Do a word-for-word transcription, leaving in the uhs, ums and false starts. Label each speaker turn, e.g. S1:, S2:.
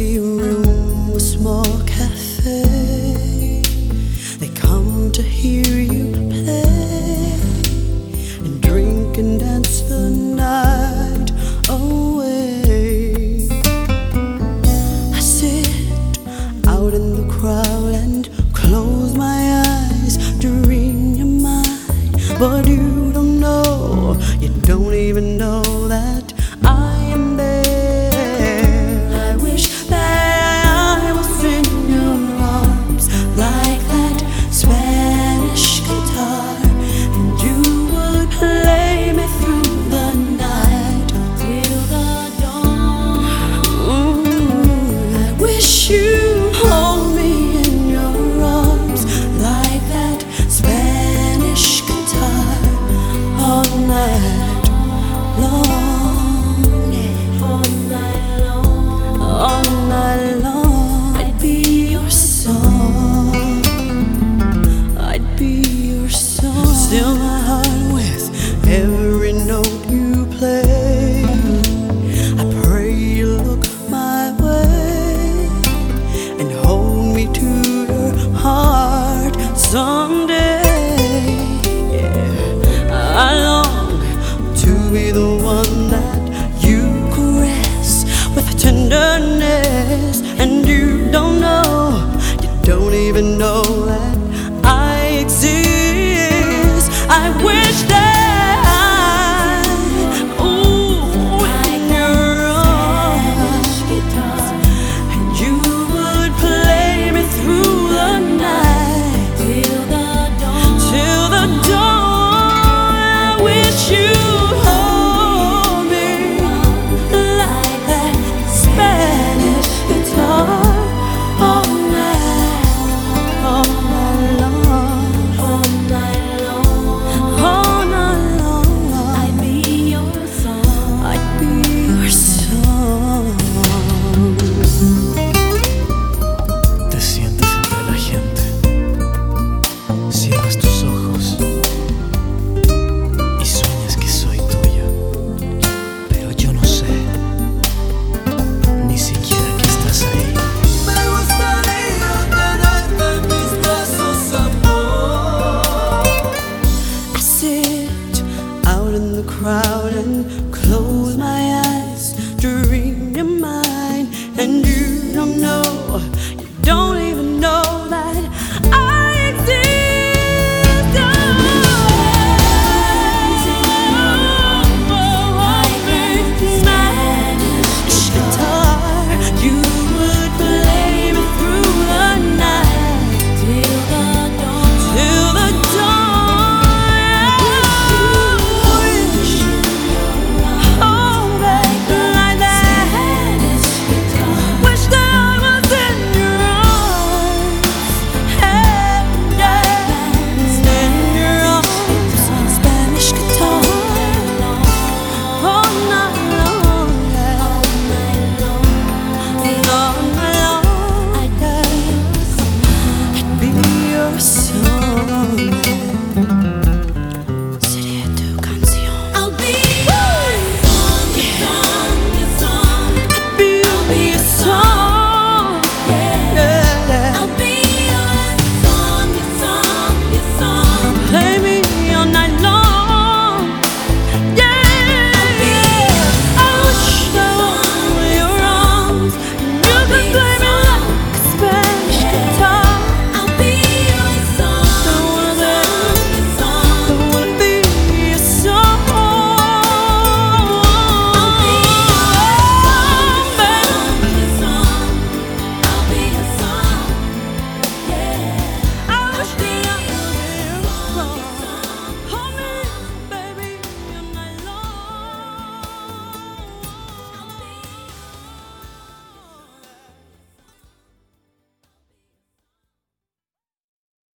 S1: empty room, a small cafe. They come to hear you play and drink and dance the night away. I sit out in the crowd and close my eyes to read your mind, but you don't know, you don't even know that I am there. I wish that I was in your arms like that Spanish guitar, and you would play me through the night till the dawn. Mm, I wish you'd hold me in your arms like that Spanish guitar all night long. All night long, I'd be your song. I'd be your song. Still my heart with every note you play. I pray you look my way and hold me to your heart someday. Yeah, I long to be the one that you caress with tenderness, and you don't know, you don't even know that I exist. I wish that I, ooh, in your arms, and you would play me through the night till the dawn. Till the dawn, I wish you. Crowd and close my eyes to read your mind, and you don't know,